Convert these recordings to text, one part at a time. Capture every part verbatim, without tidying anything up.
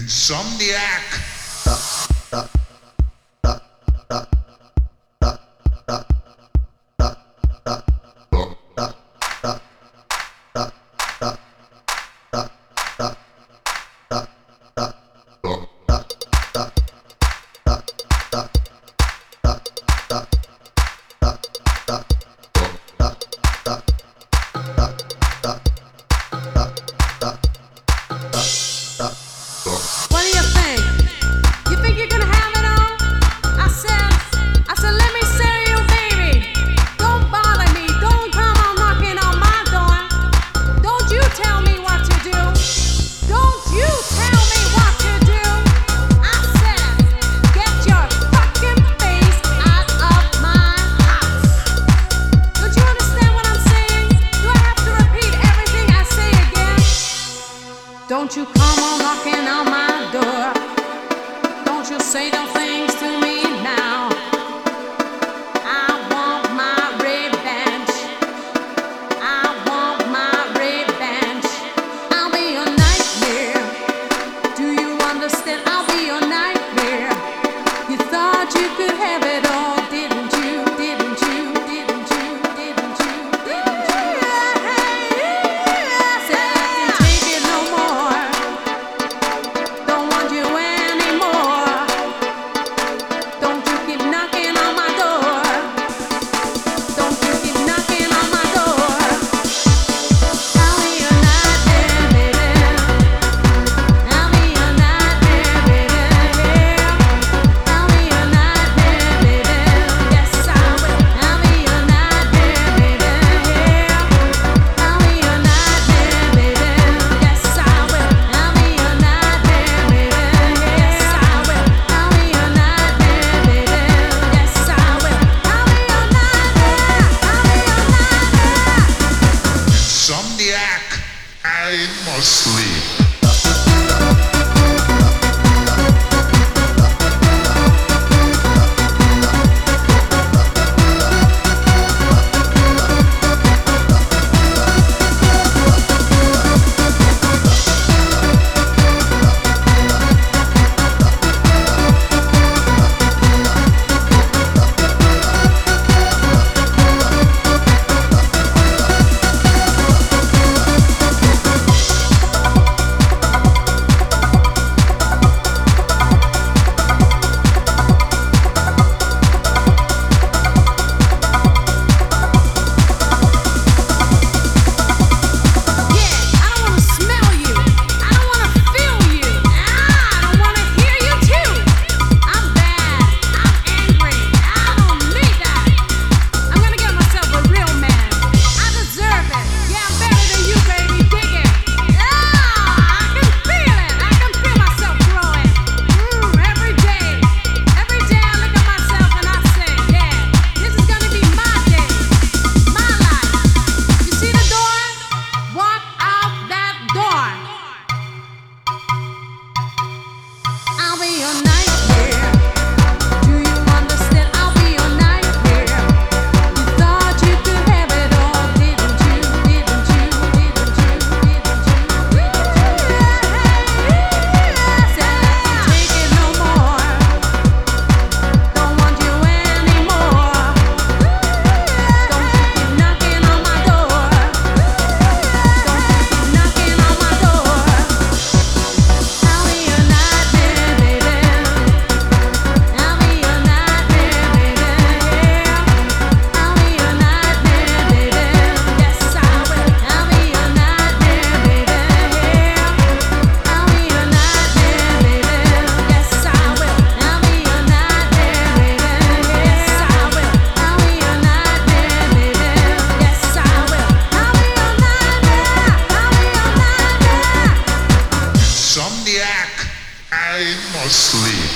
Insomniac. What do you think? You think you're gonna have it all? I said, I said, let me say you, baby. Don't bother me. Don't come on knocking on my door. Don't you tell me what to do. Don't you tell me what to do. I said, get your fucking face out of my house. Don't you understand what I'm saying? Do I have to repeat everything I say again? Don't you come on knocking on my door. Don't you say those things to me now. I want my revenge. I want my revenge. I'll be your nightmare. Do you understand? I'll be your nightmare. You thought you could have it all, didn't you? Didn't you? Didn't you? Didn't you? Didn't you? Said I can't take it no more. Don't want you anymore. Don't you keep knocking on my door. Don't you keep knocking on my door. I'll be your nightmare, baby. I'll be your nightmare, baby. I'll be your nightmare, baby. Yes, I will. I'll be your nightmare, baby. I'll be your nightmare, baby. Yes, I will. I'll be your nightmare, baby. Yes, I will. I'll be your nightmare, baby. Yes, I will. I'll be your nightmare. I'll be your nightmare. Insomniac. I must sleep. Yeah, I don't wanna smell you. I don't wanna feel you. Ah, I don't wanna hear you too. I'm bad. I'm angry. I don't need that. I'm gonna get myself a real man. I deserve it. Yeah, I'm better than you, baby. Dig it. Ah, I can feel it. I can feel myself growing. Mm, every day. Every day I look at myself and I say, yeah, this is gonna be my day. My life. You see the door? Walk out that door. I'll be your nightmare. Do you understand? I'll be your nightmare. You thought you could have it all, didn't you? Didn't you? Didn't you? Didn't you? Didn't you? Said I can't take it no more. Don't want you anymore. Don't you keep knocking on my door. Don't you keep knocking on my door. I'll be your nightmare, baby. I'll be your nightmare, baby. I'll be your nightmare, baby. Yes, I will. I'll be your nightmare, baby. I'll be your nightmare, baby. Yes, I will. I'll be your nightmare, baby. Yes, I will. I'll be your nightmare, baby. Yes, I will. I'll be your nightmare. I'll be your nightmare. Insomniac. I must sleep.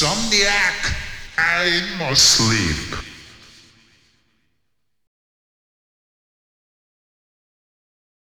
Insomniac, I must sleep.